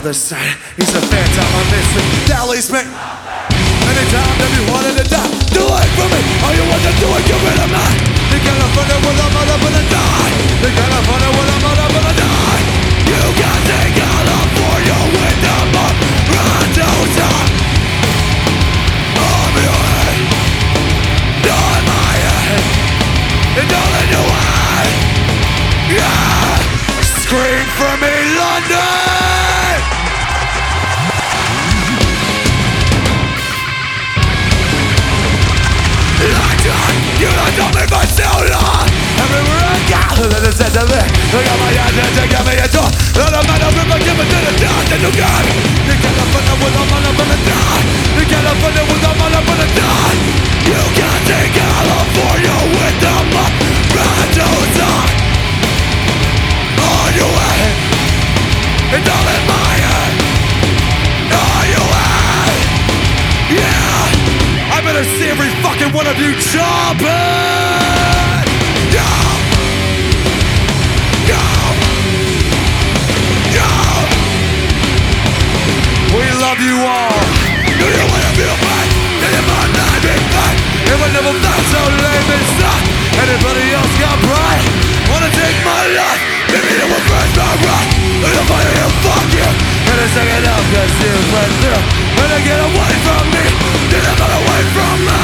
other side. He's a phantom, a mystery that leads me. Anytime that you wanted to die, do it for me. All you want to do is get rid of me. You gotta find it when I'm up and die. You gotta find it when I'm up and die. You can take all up for your window, but run to time. I'm your head, not my head. It's all in your way. Yeah, scream for me, London. You don't know me for so long. Everywhere I go, there's a sense of it. Look at my eyes and take me a tour. Let a man of river give it to the dance that you got. You can't find it with a man up in the die. You can't find it with a man up in the die. You can't take all up for you with the mud. Run to die. On your way. It's all in my head. On your way. Yeah. I better see every fucking one of you jumping! Go! Go! Go! We love you all! Do you wanna feel pain? Do you might not be pain? If I never felt so lame and stuck, anybody else got pride? Wanna take my life? Maybe you will burn my right. And if I you, fuck you. And a second up, cause you went through. And to get away from me, you never away from me.